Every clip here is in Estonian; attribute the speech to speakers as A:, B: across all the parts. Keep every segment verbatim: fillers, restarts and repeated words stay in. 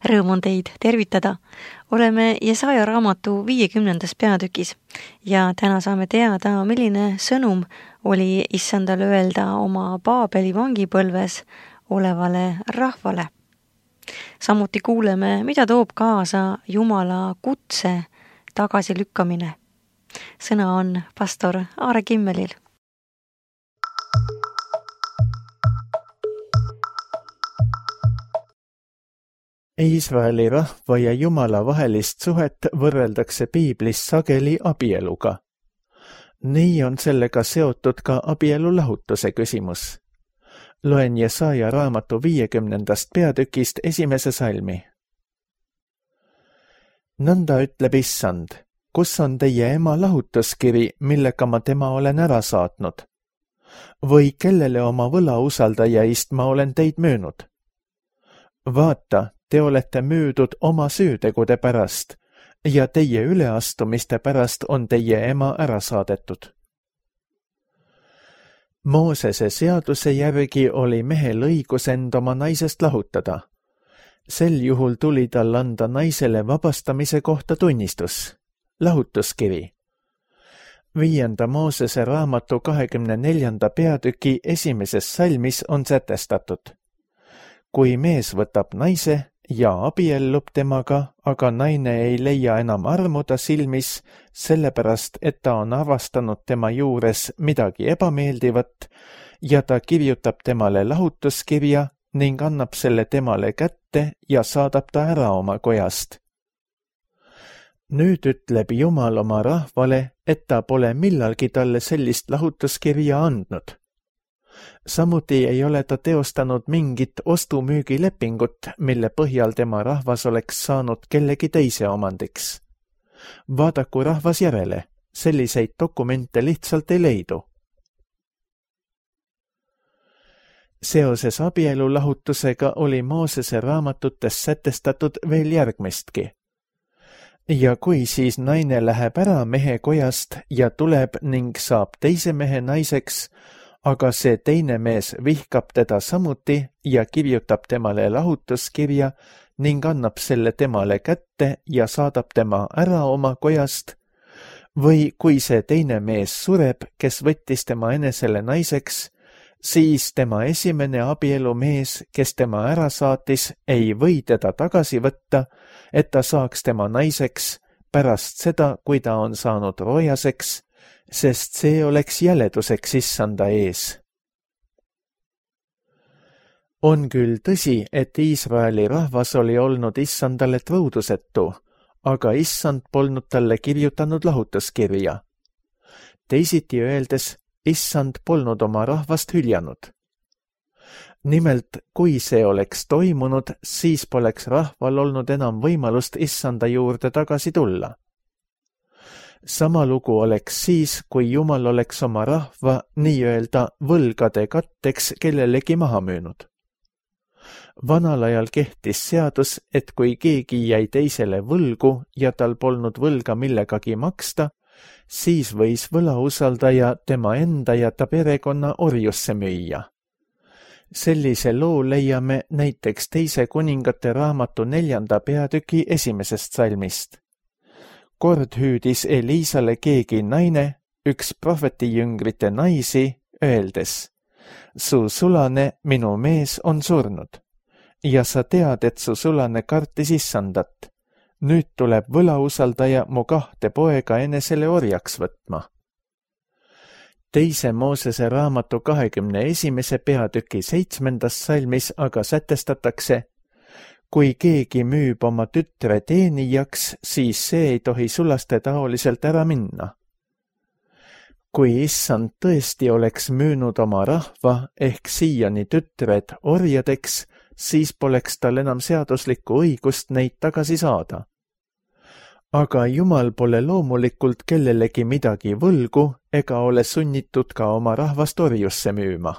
A: Rõõm on teid tervitada. Oleme Jesaja raamatu viiekümnendas peatükis ja täna saame teada, milline sõnum oli issandal öelda oma Paabeli vangipõlves olevale rahvale. Samuti kuuleme, mida toob kaasa Jumala kutse tagasilükkamine. Sõna on pastor Aare Kimmelil.
B: Iisraeli rahva ja Jumala vahelist suhet võrreldakse piiblis sageli abieluga. Nii on sellega seotud ka abielu lahutuse küsimus. Loen Jesaja raamatu viiekümnendast peatükist esimese salmi. Nõnda ütleb issand, kus on teie ema lahutuskiri, millega ma tema olen ära saatnud? Või kellele oma võla usaldajaist ma olen teid müünud? Vaata, te olete müüdud oma süütegude pärast ja teie üleastumiste pärast on teie ema ära saadetud. Moosese seaduse järgi oli mehel õigus end oma naisest lahutada. Sel juhul tuli tal anda naisele vabastamise kohta tunnistus, lahutuskiri. Viienda Moosese raamatu kahekümne neljanda peatüki esimeses salmis on sätestatud. Kui mees võtab naise ja abiellub temaga, aga naine ei leia enam armu ta silmis, sellepärast, et ta on avastanud tema juures midagi ebameeldivat ja ta kirjutab temale lahutuskirja ning annab selle temale kätte ja saadab ta ära oma kojast. Nüüd ütleb Jumal oma rahvale, et ta pole millalgi talle sellist lahutuskirja andnud. Samuti ei ole ta teostanud mingit ostu-müügilepingut, mille põhjal tema rahvas oleks saanud kellegi teise omandiks. Vaadaku rahvas järele, selliseid dokumente lihtsalt ei leidu. Seoses abielu lahutusega oli Moosese raamatutes sätestatud veel järgmistki. Ja kui siis naine läheb ära mehe kojast ja tuleb ning saab teise mehe naiseks, aga see teine mees vihkab teda samuti ja kirjutab temale lahutuskirja ning annab selle temale kätte ja saadab tema ära oma kojast, või kui see teine mees sureb, kes võttis tema enesele naiseks, siis tema esimene abielumees, kes tema ära saatis, ei või teda tagasi võtta, et ta saaks tema naiseks pärast seda, kui ta on saanud roojaseks, sest see oleks jäleduseks issanda ees. On küll tõsi, et Iisraeli rahvas oli olnud issandale truudusetu, aga issand polnud talle kirjutanud lahutuskirja. Teisiti öeldes, issand polnud oma rahvast hüljanud. Nimelt, kui see oleks toimunud, siis poleks rahval olnud enam võimalust issanda juurde tagasi tulla. Sama lugu oleks siis, kui Jumal oleks oma rahva nii-öelda võlgade katteks kellelegi maha müünud. Vanal ajal kehtis seadus, et kui keegi jäi teisele võlgu ja tal polnud võlga millegagi maksta, siis võis võlausaldaja tema enda ja ta perekonna orjusse müüa. Sellise loo leiame näiteks teise kuningate raamatu neljanda peatüki esimesest salmist. Kord hüüdis Eliisale keegi naine, üks prohvetijüngrite naisi, öeldes, su sulane, minu mees, on surnud. Ja sa tead, et su sulane kartis issandat. Nüüd tuleb võlausaldaja mu kahte poega enesele orjaks võtma. Teise Moosese raamatu kahekümne esimese peatüki seitsmendas salmis aga sätestatakse, kui keegi müüb oma tütre teenijaks, siis see ei tohi sulaste taoliselt ära minna. Kui issand tõesti oleks müünud oma rahva ehk siiani tütred orjadeks, siis poleks tal enam seaduslikku õigust neid tagasi saada. Aga Jumal pole loomulikult kellelegi midagi võlgu ega ole sunnitud ka oma rahvast orjusse müüma.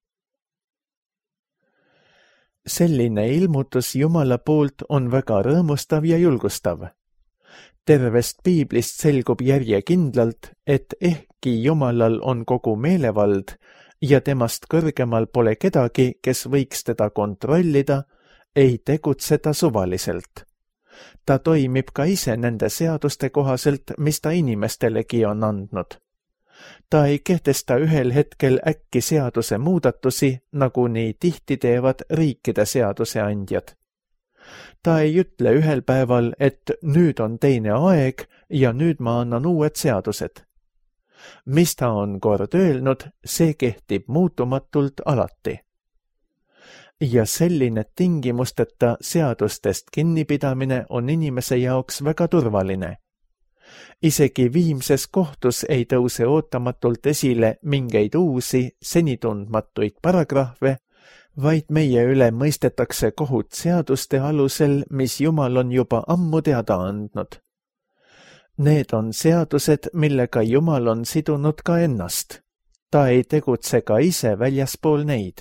B: Selline ilmutus Jumala poolt on väga rõõmustav ja julgustav. Tervest piiblist selgub järjekindlalt, et ehkki Jumalal on kogu meelevald ja temast kõrgemal pole kedagi, kes võiks teda kontrollida, ei tegutse ta suvaliselt. Ta toimib ka ise nende seaduste kohaselt, mis ta inimestelegi on andnud. Ta ei kehtesta ühel hetkel äkki seaduse muudatusi, nagu nii tihti teevad riikide seaduseandjad. Ta ei ütle ühel päeval, et nüüd on teine aeg ja nüüd ma annan uued seadused. Mis ta on kord öelnud, see kehtib muutumatult alati. Ja selline tingimusteta seadustest kinnipidamine on inimese jaoks väga turvaline. Isegi viimses kohtus ei tõuse ootamatult esile mingeid uusi, senitundmatuid paragrahve, vaid meie üle mõistetakse kohut seaduste alusel, mis Jumal on juba ammu teada andnud. Need on seadused, millega Jumal on sidunud ka ennast. Ta ei tegutse ka ise väljaspool neid.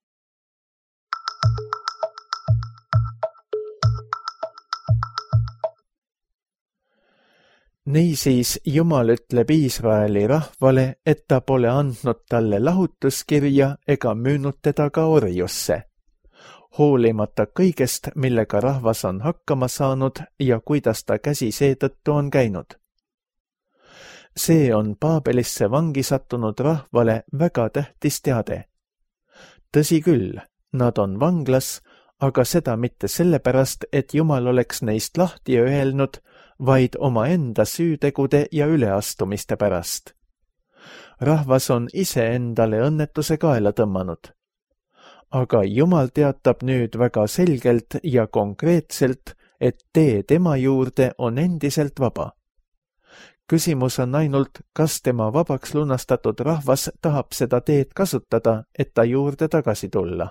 B: Niisiis Jumal ütleb Iisraeli rahvale, et ta pole andnud talle lahutuskirja ega müünud teda ka orjusse. Hoolimata kõigest, millega rahvas on hakkama saanud ja kuidas ta käsi seetõttu on käinud. See on Paabelisse vangi sattunud rahvale väga tähtis teade. Tõsi küll, nad on vanglas, aga seda mitte sellepärast, et Jumal oleks neist lahti öelnud, vaid omaenda süütegude ja üleastumiste pärast. Rahvas on ise endale õnnetuse kaela tõmmanud. Aga Jumal teatab nüüd väga selgelt ja konkreetselt, et tee tema juurde on endiselt vaba. Küsimus on ainult, kas tema vabaks lunastatud rahvas tahab seda teed kasutada, et ta juurde tagasi tulla.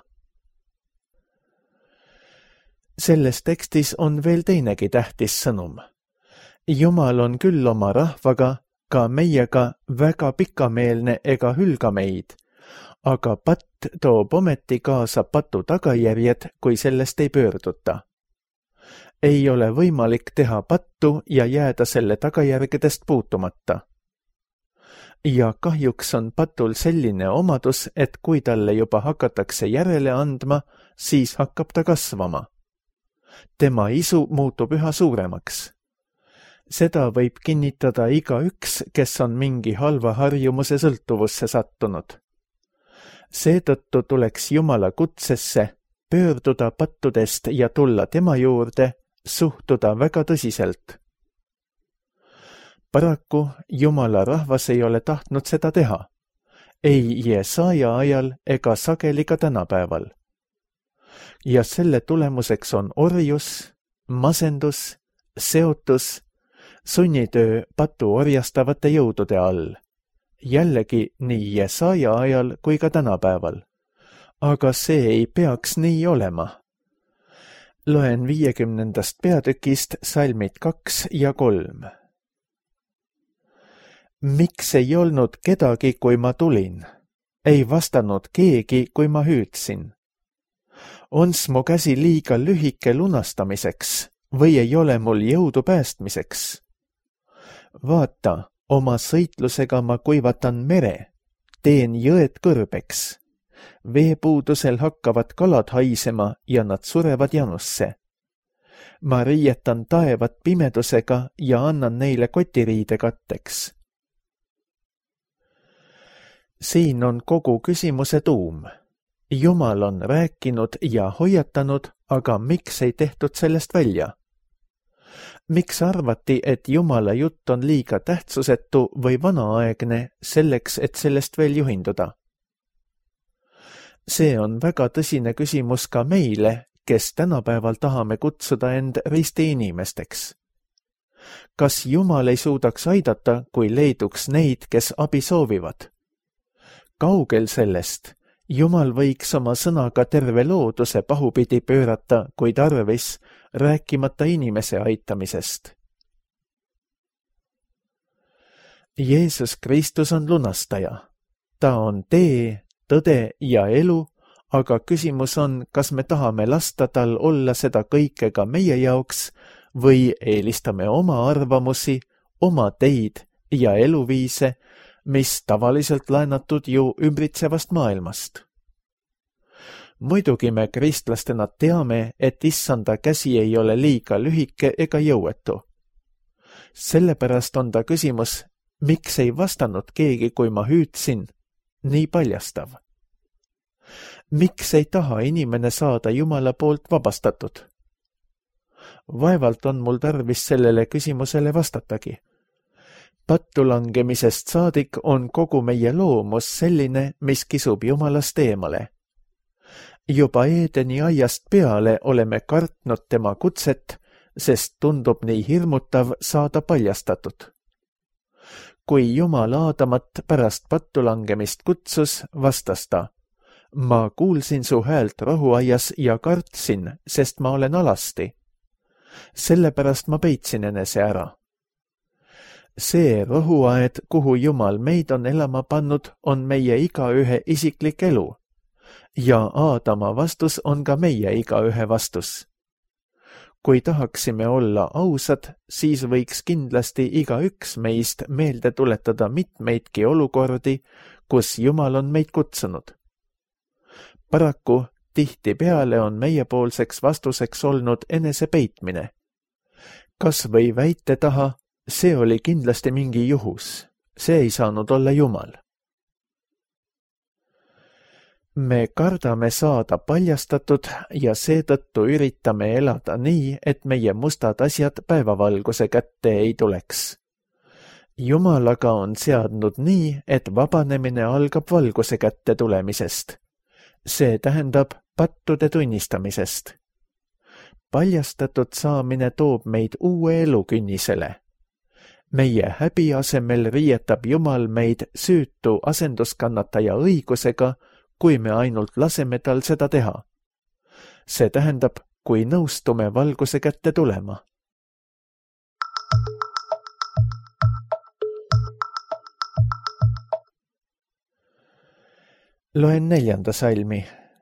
B: Selles tekstis on veel teinegi tähtis sõnum. Jumal on küll oma rahvaga, ka meiega väga pikameelne ega hülga meid, aga patt toob ometi kaasa patu tagajärjed, kui sellest ei pöörduta. Ei ole võimalik teha pattu ja jääda selle tagajärgedest puutumata. Ja kahjuks on patul selline omadus, et kui talle juba hakatakse järele andma, siis hakkab ta kasvama. Tema isu muutub üha suuremaks. Seda võib kinnitada igaüks, kes on mingi halva harjumuse sõltuvusse sattunud. Seetõttu tuleks Jumala kutsesse pöörduda pattudest ja tulla tema juurde, suhtuda väga tõsiselt. Paraku Jumala rahvas ei ole tahtnud seda teha, ei Jesaja ajal ega sageli ka tänapäeval. Ja selle tulemuseks on orjus, masendus, seotus, sunnitöö patu orjastavate jõudude all. Jällegi nii Jesaja ajal kui ka tänapäeval. Aga see ei peaks nii olema. Loen viiekümnendast peatükist salmid kaks ja kolm. Miks ei olnud kedagi, kui ma tulin? Ei vastanud keegi, kui ma hüüdsin. Ons mu käsi liiga lühike lunastamiseks või ei ole mul jõudu päästmiseks? Vaata, oma sõitlusega ma kuivatan mere, teen jõed kõrbeks. Veepuudusel hakkavad kalad haisema ja nad surevad janusse. Ma riietan taevat pimedusega ja annan neile kotiriide katteks. Siin on kogu küsimuse tuum. Jumal on rääkinud ja hoiatanud, aga miks ei tehtud sellest välja? Miks arvati, et Jumala jutt on liiga tähtsusetu või vanaaegne selleks, et sellest veel juhinduda? See on väga tõsine küsimus ka meile, kes tänapäeval tahame kutsuda end risti inimesteks. Kas Jumal ei suudaks aidata, kui leiduks neid, kes abi soovivad? Kaugel sellest, Jumal võiks oma sõnaga terve looduse pahupidi pöörata, kui tarvis, rääkimata inimese aitamisest. Jeesus Kristus on lunastaja. Ta on tee, tõde ja elu, aga küsimus on, kas me tahame lasta tal olla seda kõike ka meie jaoks või eelistame oma arvamusi, oma teid ja eluviise, mis tavaliselt laenatud ju ümbritsevast maailmast. muidugi me kristlastena teame, et issanda käsi ei ole liiga lühike ega jõuetu. Sellepärast on ta küsimus, miks ei vastanud keegi, kui ma hüüdsin, nii paljastav. Miks ei taha inimene saada Jumala poolt vabastatud? Vaevalt on mul tarvis sellele küsimusele vastatagi. Pattulangemisest saadik on kogu meie loomus selline, mis kisub Jumalast eemale. Juba Eedeni aiast peale oleme kartnud tema kutset, sest tundub nii hirmutav saada paljastatud. Kui Jumal Aadamat pärast pattulangemist kutsus, vastas ta, ma kuulsin su häält rohuaias ja kartsin, sest ma olen alasti. Sellepärast ma peitsin enese ära. See rohuaed, kuhu Jumal meid on elama pannud, on meie igaühe isiklik elu. Ja Aadama vastus on ka meie igaühe vastus. Kui tahaksime olla ausad, siis võiks kindlasti igaüks meist meelde tuletada mitmeidki olukordi, kus Jumal on meid kutsunud. Paraku tihtipeale on meiepoolseks vastuseks olnud enese peitmine. Kas või väite taha, see oli kindlasti mingi juhus, see ei saanud olla Jumal. Me kardame saada paljastatud ja seetõttu üritame elada nii, et meie mustad asjad päevavalguse kätte ei tuleks. Jumal aga on seadnud nii, et vabanemine algab valguse kätte tulemisest. See tähendab pattude tunnistamisest. Paljastatud saamine toob meid uue elu künnisele. Meie häbi asemel riietab Jumal meid süütu asenduskannataja õigusega, kui me ainult laseme tal seda teha. See tähendab, kui nõustume valguse kätte tulema. Loen neljanda salmi.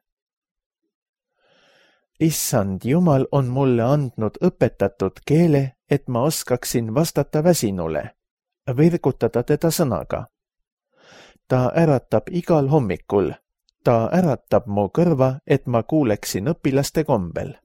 B: Issand Jumal on mulle andnud õpetatud keele, et ma oskaksin vastata väsinule, virgutada teda sõnaga. Ta äratab igal hommikul, ta äratab mu kõrva, et ma kuuleksin õpilaste kombel.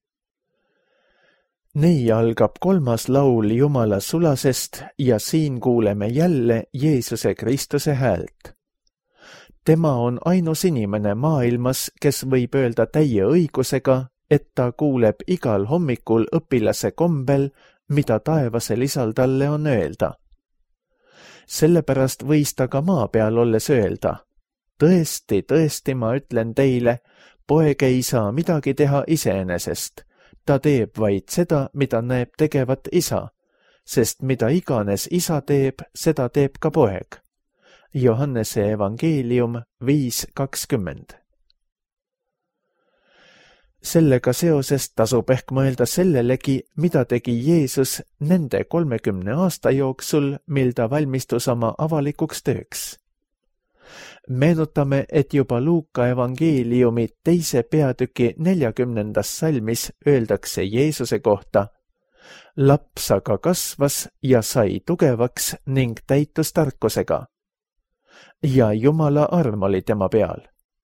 B: Nii algab kolmas laul Jumala sulasest ja siin kuuleme jälle Jeesuse Kristuse häält. Tema on ainus inimene maailmas, kes võib öelda täie õigusega, et ta kuuleb igal hommikul õpilase kombel, mida taevasel isal talle on öelda. Sellepärast võis ta ka maa peal olles öelda, tõesti, tõesti ma ütlen teile, poeg ei saa midagi teha iseenesest. Ta teeb vaid seda, mida näeb tegevat isa, sest mida iganes isa teeb, seda teeb ka poeg. Johannese evangeelium viis kakskümmend. Sellega seoses tasub ehk mõelda sellelegi, mida tegi Jeesus nende kolmekümne aasta jooksul, mil ta valmistus oma avalikuks tööks. Meenutame, et juba Luuka evangeeliumi teise peatüki neljakümnendas salmis öeldakse Jeesuse kohta, laps aga kasvas ja sai tugevaks ning täitus tarkusega. Ja Jumala arm oli tema peal.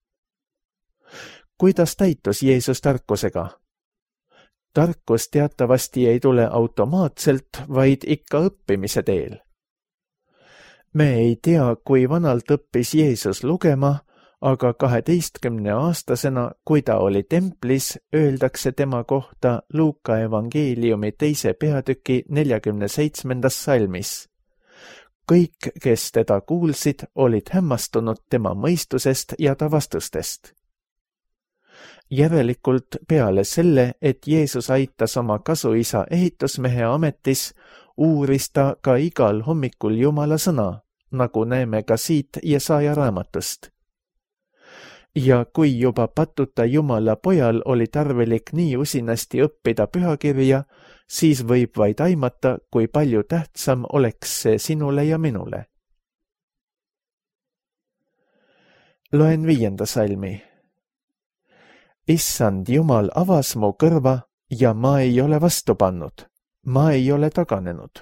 B: Kuidas täitus Jeesus tarkusega? Tarkus teatavasti ei tule automaatselt, vaid ikka õppimise teel. Me ei tea, kui vanalt õppis Jeesus lugema, aga kaheteistkümne aastasena, kui ta oli templis, öeldakse tema kohta Luuka evangeeliumi teise peatüki neljakümne seitsmendas salmis. Kõik, kes teda kuulsid, olid hämmastunud tema mõistusest ja ta vastustest. Järelikult peale selle, et Jeesus aitas oma kasuisa ehitusmehe ametis, uuris ta ka igal hommikul Jumala sõna, nagu näeme ka siit Jesaja raamatust. Ja kui juba patuta Jumala pojal oli tarvilik nii usinasti õppida pühakirja, siis võib vaid aimata, kui palju tähtsam oleks see sinule ja minule. Loen viienda salmi. Issand Jumal avas mu kõrva ja ma ei ole vastu pannud, ma ei ole taganenud.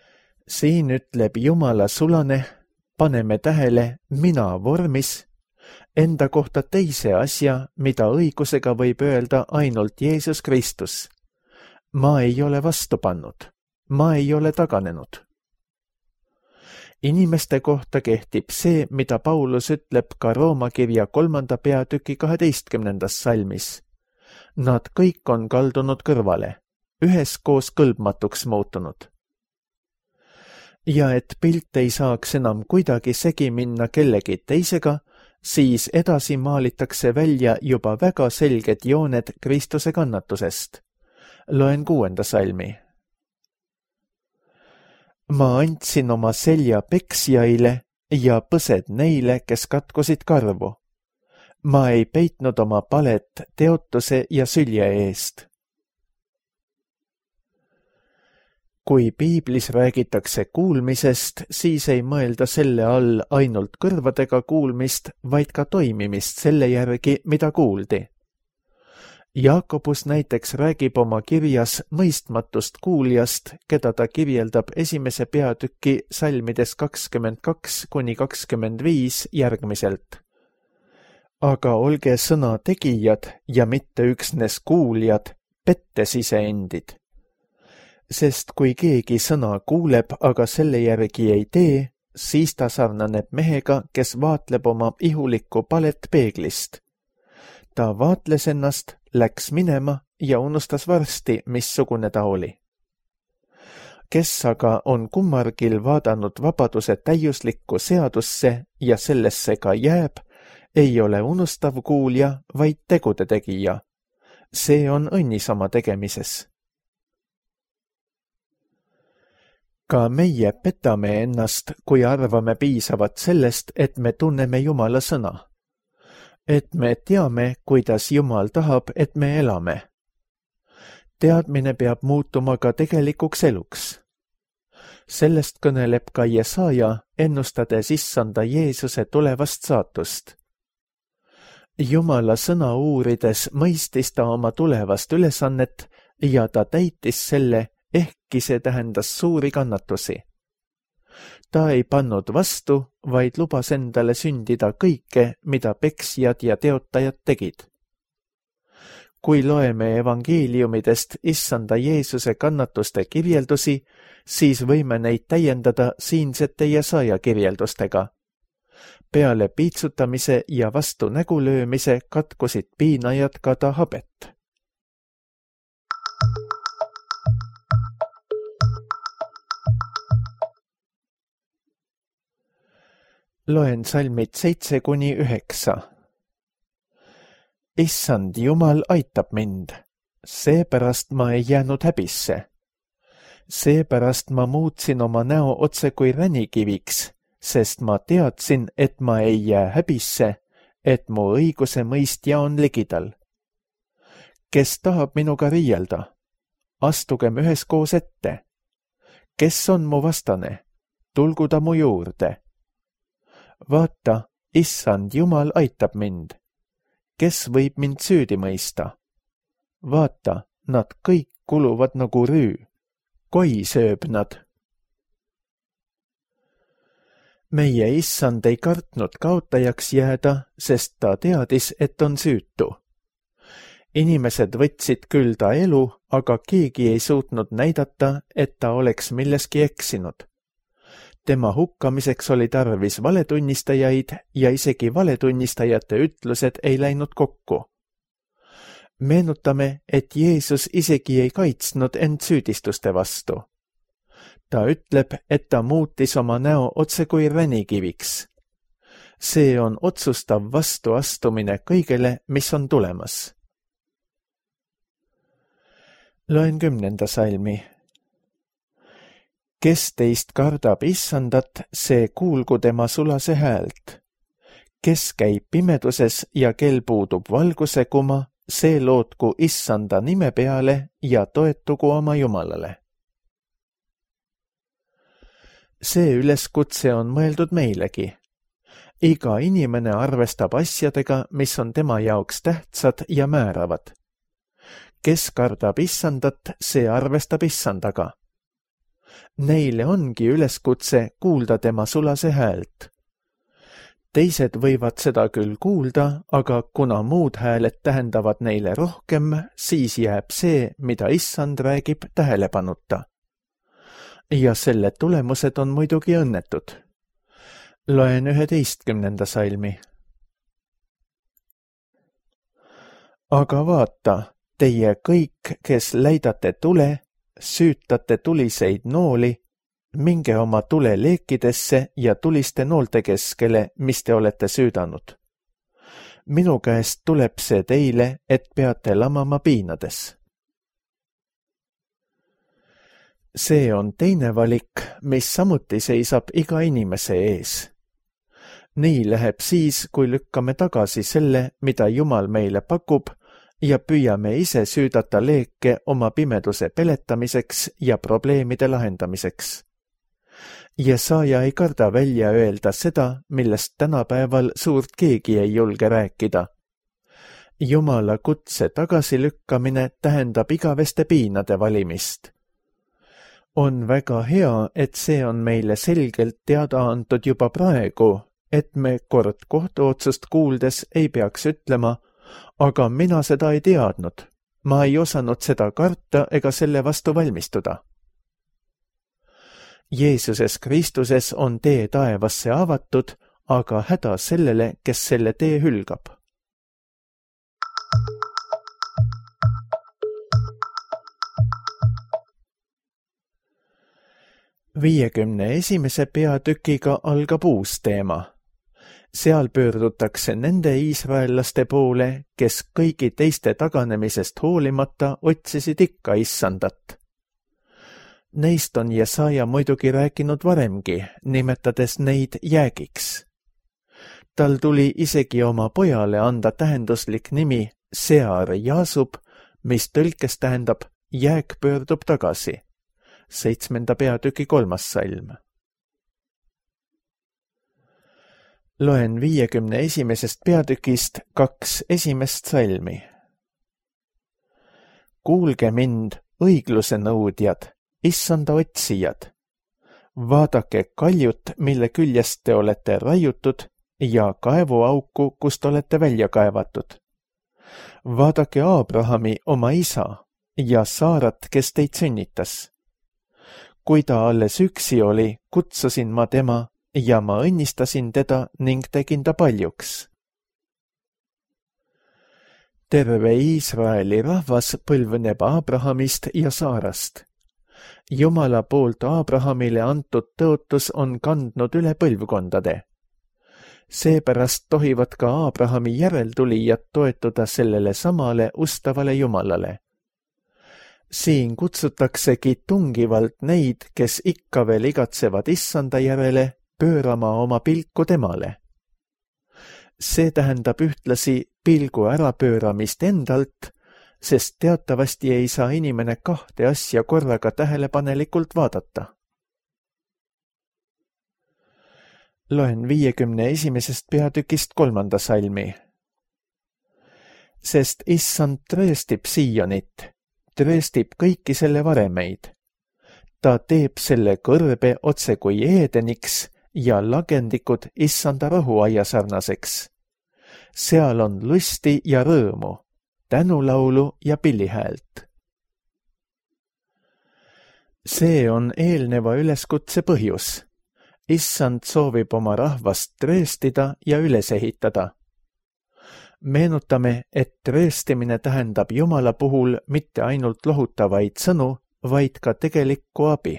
B: Siin ütleb Jumala sulane, paneme tähele mina vormis, enda kohta teise asja, mida õigusega võib öelda ainult Jeesus Kristus. ma ei ole vastu pannud, ma ei ole taganenud. Inimeste kohta kehtib see, mida Paulus ütleb ka Rooma kirja kolmanda peatüki kaheteistkümnendas salmis. Nad kõik on kaldunud kõrvale, üheskoos kõlbmatuks muutunud. ja et pilt ei saaks enam kuidagi segi minna kellegi teisega, siis edasi maalitakse välja juba väga selged jooned Kristuse kannatusest. Loen kuuenda salmi. ma andsin oma selja peksjaile ja põsed neile, kes katkusid karvu. ma ei peitnud oma palet teotuse ja sülje eest. Kui piiblis räägitakse kuulmisest, siis ei mõelda selle all ainult kõrvadega kuulmist, vaid ka toimimist selle järgi, mida kuuldi. Jaakobus näiteks räägib oma kirjas mõistmatust kuuljast, keda ta kirjeldab esimese peatüki salmides kakskümmend kaks kuni kakskümmend viis järgmiselt. Aga olge sõna tegijad ja mitte üksnes kuuljad, pettes iseendid. Sest kui keegi sõna kuuleb, aga selle järgi ei tee, siis ta sarnaneb mehega, kes vaatleb oma ihulikku palet peeglist. Ta vaatles ennast, läks minema ja unustas varsti, missugune ta oli. Kes aga on kummargil vaadanud vabaduse täiuslikku seadusse ja sellesse ka jääb, ei ole unustav kuulja, vaid tegude tegija. See on õnnis oma tegemises. Ka meie petame ennast, kui arvame piisavat sellest, et me tunneme Jumala sõna. Et me teame, kuidas Jumal tahab, et me elame. Teadmine peab muutuma ka tegelikuks eluks. Sellest kõneleb ka Jesaja, ennustades issanda Jeesuse tulevast saatust. Jumala sõna uurides mõistis ta oma tulevast ülesannet ja ta täitis selle, ehkki see tähendas suuri kannatusi. Ta ei pannud vastu, vaid lubas endale sündida kõike, mida peksjad ja teotajad tegid. Kui loeme evangeeliumidest issanda Jeesuse kannatuste kirjeldusi, siis võime neid täiendada siinsete Jesaja kirjeldustega. Peale piitsutamise ja vastu nägu löömise katkusid piinajad ka ta habet. Loen salmid seitse kuni üheksa. Issand Jumal aitab mind, seepärast ma ei jäänud häbisse. Seepärast ma muutsin oma näo otse kui ränikiviks, sest ma teadsin, et ma ei jää häbisse, et mu õiguse mõistja on ligidal. Kes tahab minuga riielda? Astugem üheskoos ette. Kes on mu vastane? Tulgu ta mu juurde. Vaata, issand Jumal aitab mind. Kes võib mind süüdi mõista? Vaata, nad kõik kuluvad nagu rüü. Koi sööb nad. Meie issand ei kartnud kaotajaks jääda, sest ta teadis, et on süütu. Inimesed võtsid küll ta elu, aga keegi ei suutnud näidata, et ta oleks milleski eksinud. Tema hukkamiseks oli tarvis valetunnistajaid ja isegi valetunnistajate ütlused ei läinud kokku. Meenutame, et Jeesus isegi ei kaitsnud end süüdistuste vastu. Ta ütleb, et ta muutis oma näo otse kui ränikiviks. See on otsustav vastuastumine kõigele, mis on tulemas. Loen kümnenda salmi. Kes teist kardab issandat, see kuulgu tema sulase häält. Kes käib pimeduses ja kel puudub valguse kuma, see lootku issanda nime peale ja toetugu oma Jumalale. See üleskutse on mõeldud meilegi. Iga inimene arvestab asjadega, mis on tema jaoks tähtsad ja määravad. Kes kardab issandat, see arvestab issandaga. Neile ongi üleskutse kuulda tema sulase häält. Teised võivad seda küll kuulda, aga kuna muud hääled tähendavad neile rohkem, siis jääb see, mida issand räägib, tähelepanuta. Ja selle tulemused on muidugi õnnetud. Loen üheteistkümnenda salmi. Aga vaata, teie kõik, kes läidate tule, süütate tuliseid nooli, minge oma tule leekidesse ja tuliste noolte keskele, mis te olete süüdanud. Minu käest tuleb see teile, et peate lamama piinades. See on teine valik, mis samuti seisab iga inimese ees. Nii läheb siis, kui lükkame tagasi selle, mida Jumal meile pakub, ja püüame ise süüdata leeke oma pimeduse peletamiseks ja probleemide lahendamiseks. Jesaja ei karda välja öelda seda, millest tänapäeval suurt keegi ei julge rääkida. Jumala kutse tagasilükkamine tähendab igaveste piinade valimist. On väga hea, et see on meile selgelt teada antud juba praegu, et me kord kohtuotsust kuuldes ei peaks ütlema, aga mina seda ei teadnud, ma ei osanud seda karta ega selle vastu valmistuda. Jeesuses Kristuses on tee taevasse avatud, aga häda sellele, kes selle tee hülgab. viiekümne esimese peatükiga algab uus teema. Seal pöördutakse nende iisraellaste poole, kes kõigi teiste taganemisest hoolimata otsisid ikka issandat. Neist on Jesaja muidugi rääkinud varemgi, nimetades neid jäägiks. Tal tuli isegi oma pojale anda tähenduslik nimi Sear Jaasub, mis tõlkes tähendab jääk pöördub tagasi. Seitsmenda peatüki kolmas salm. Loen viiekümne esimesest peatükist kaks esimest salmi. Kuulge mind, õigluse nõudjad, issanda otsijad. Vaadake kaljut, mille küljest te olete raiutud, ja kaevuauku, kust olete välja kaevatud. Vaadake Aabrahami oma isa ja Saarat, kes teid sünnitas. Kui ta alles üksi oli, kutsusin ma tema ja ma õnnistasin teda ning tegin ta paljuks. Terve Iisraeli rahvas põlvneb Aabrahamist ja Saarast. Jumala poolt Aabrahamile antud tõotus on kandnud üle põlvkondade. Seepärast tohivad ka Aabrahami järeltulijad toetuda sellele samale ustavale Jumalale. Siin kutsutaksegi tungivalt neid, kes ikka veel igatsevad issanda järele, pöörama oma pilku temale. See tähendab ühtlasi pilgu ärapööramist endalt, sest teatavasti ei saa inimene kahte asja korraga tähelepanelikult vaadata. Loen viiekümne esimesest peatükist kolmanda salmi. Sest issand trööstib Siionit, trööstib kõiki selle varemeid. Ta teeb selle kõrbe otse kui Eedeniks ja lagendikud issanda rahuaia sarnaseks. Seal on lusti ja rõõmu, tänulaulu ja pillihäält. See on eelneva üleskutse põhjus. Issand soovib oma rahvast trööstida ja üles ehitada. Meenutame, et trööstimine tähendab Jumala puhul mitte ainult lohutavaid sõnu, vaid ka tegelikku abi.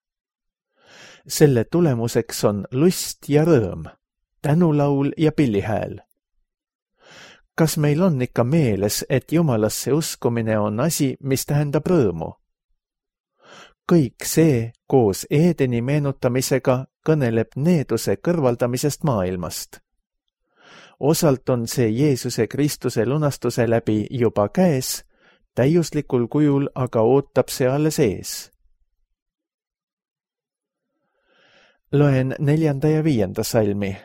B: Selle tulemuseks on lust ja rõõm, tänulaul ja pillihääl. Kas meil on ikka meeles, et Jumalasse uskumine on asi, mis tähendab rõõmu? Kõik see koos Eedeni meenutamisega kõneleb needuse kõrvaldamisest maailmast. Osalt on see Jeesuse Kristuse lunastuse läbi juba käes, täiuslikul kujul aga ootab see alles ees. Loen neljanda ja viienda salmi.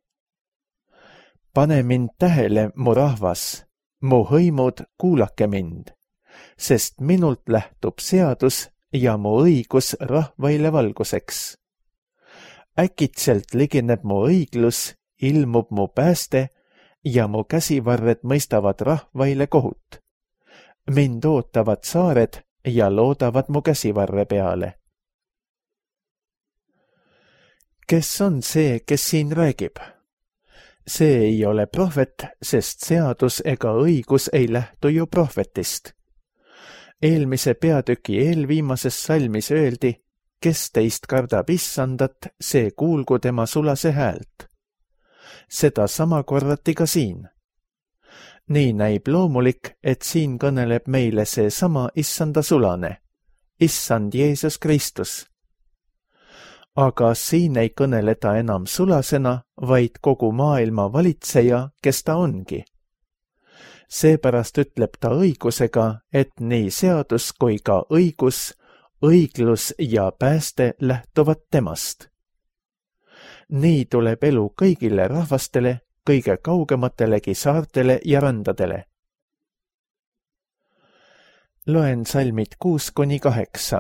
B: Pane mind tähele, mu rahvas, mu hõimud, kuulake mind, sest minult lähtub seadus ja mu õigus rahvaile valguseks. Äkitselt ligineb mu õiglus, ilmub mu pääste ja mu käsivarred mõistavad rahvaile kohut. Mind ootavad saared ja loodavad mu käsivarre peale. Kes on see, kes siin räägib? See ei ole prohvet, sest seadus ega õigus ei lähtu ju prohvetist. Eelmise peatüki eelviimases salmis öeldi, kes teist kardab issandat, see kuulgu tema sulase häält. Seda sama korrati ka siin. Nii näib loomulik, et siin kõneleb meile see sama issanda sulane, issand Jeesus Kristus. Aga siin ei kõnele ta enam sulasena, vaid kogu maailma valitseja, kes ta ongi. Seepärast ütleb ta õigusega, et nii seadus kui ka õigus, õiglus ja pääste lähtuvad temast. Nii tuleb elu kõigile rahvastele, kõige kaugematelegi saartele ja randadele. Loen salmid kuus kuni kaheksa.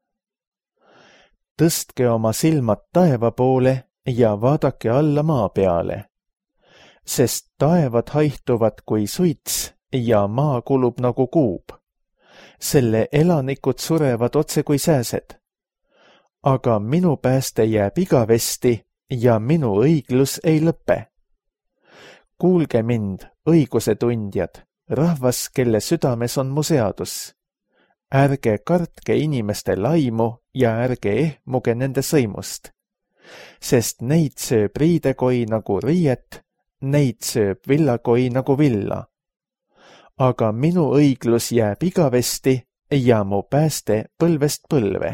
B: Tõstke oma silmad taeva poole ja vaadake alla maa peale, sest taevad haihtuvad kui suits ja maa kulub nagu kuub. Selle elanikud surevad otse kui sääsed. Aga minu pääste jääb igavesti ja minu õiglus ei lõpe. Kuulge mind, õiguse tundjad, rahvas, kelle südames on mu seadus. Ärge kartke inimeste laimu ja ärge ehmuge nende sõimust, sest neid sööb riidekoi nagu riiet, neid sööb villakoi nagu villa. Aga minu õiglus jääb igavesti ja mu pääste põlvest põlve.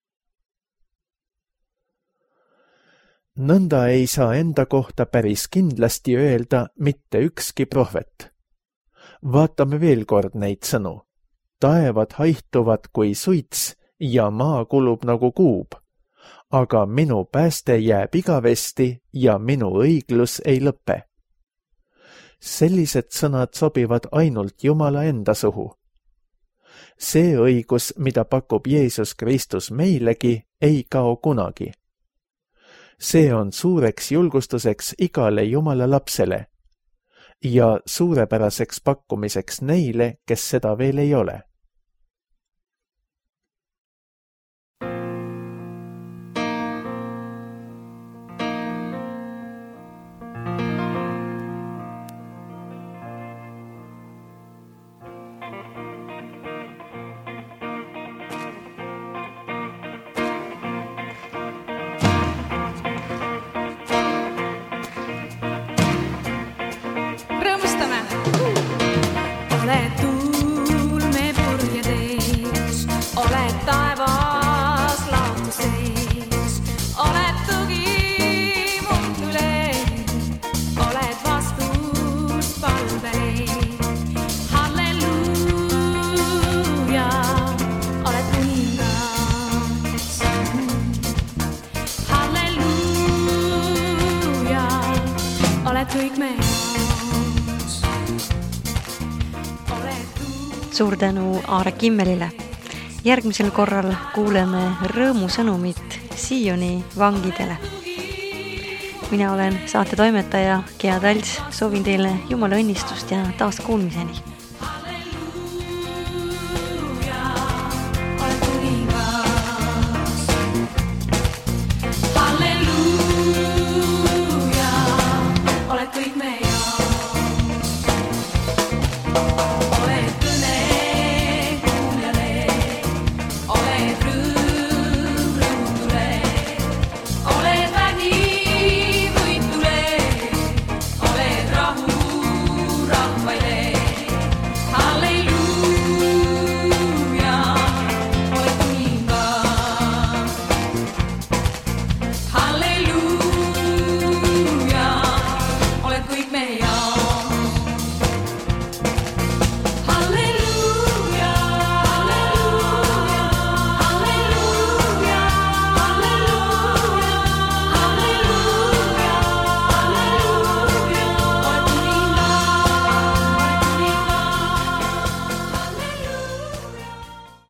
B: Nõnda ei saa enda kohta päris kindlasti öelda mitte ükski prohvet. Vaatame veel kord neid sõnu. Taevad haihtuvad kui suits ja maa kulub nagu kuub, aga minu pääste jääb igavesti ja minu õiglus ei lõpe. Sellised sõnad sobivad ainult Jumala enda suhu. See õigus, mida pakub Jeesus Kristus meilegi, ei kao kunagi. See on suureks julgustuseks igale Jumala lapsele ja suurepäraseks pakkumiseks neile, kes seda veel ei ole.
A: Suur tänu Aare Kimmelile. Järgmisel korral kuuleme rõõmusõnumit Sioni vangidele. Mina olen saate toimetaja Gea Talts, soovin teile Jumala õnnistust ja taas kuulmiseni.